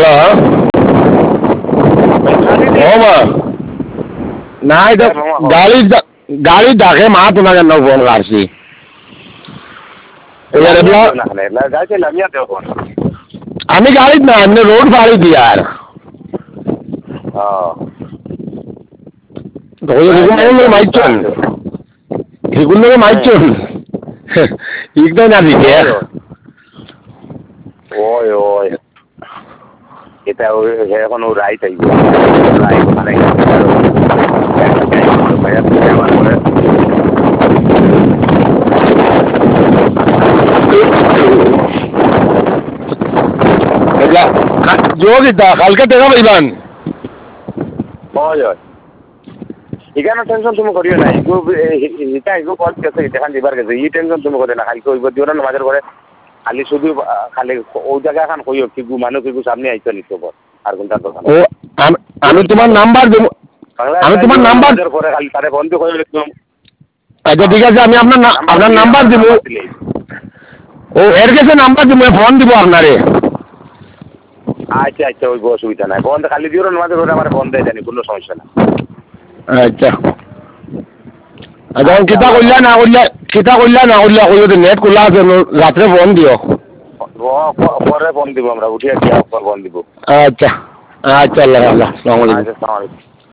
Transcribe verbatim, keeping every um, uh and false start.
Hello ও মা না এটা গাড়ি গাড়ি ডাকে মা তোমাকে না ফোন করছি আমি গাড়ি না এমনি রোড ফাড়ি দি আর মাইচন সেগুলো মাইচন ইগদাই না দিকে ওই ওই এটা এখন ও রাইট আইব রাইট মানে যোগিতা কালকে দেখা পাইবান এখানে টেনশন তুমি করিও না এটা এগো পথ গেছে দেখান দিবার গেছে এই টেনশন তুমি করে না কালকে ওইব দিও না মাঝের করে খালি শুধু খালি ওই জায়গা এখন কইও কি মানুষ কি সামনে আইতো নিতো আর কোনটা তো ও আমি তোমার নাম্বার দেব আমি তোমার নাম্বার পরে খালি তারে বন্ধ করে লিখলাম আচ্ছা ঠিক আছে আমি আপনার আপনার নাম্বার দেব ও এর কাছে নাম্বার দেব ফোন দিব আপনারে আচ্ছা আচ্ছা ওই অসুবিধা নাই বন্ধ খালি দিও না মাঝে করে আমার বন্ধ হয়ে জানি কোনো সমস্যা না আচ্ছা আচ্ছা কিতা করলা না করলা কিতা করলা না করলা কইও নেট খোলা আছে রাত্রে ফোন দিও পরে ফোন দিব আমরা উঠিয়ে দিয়া পর ফোন দিব আচ্ছা আচ্ছা আল্লাহ আল্লাহ আসসালামু আলাইকুম। আসসালামু আলাইকুম।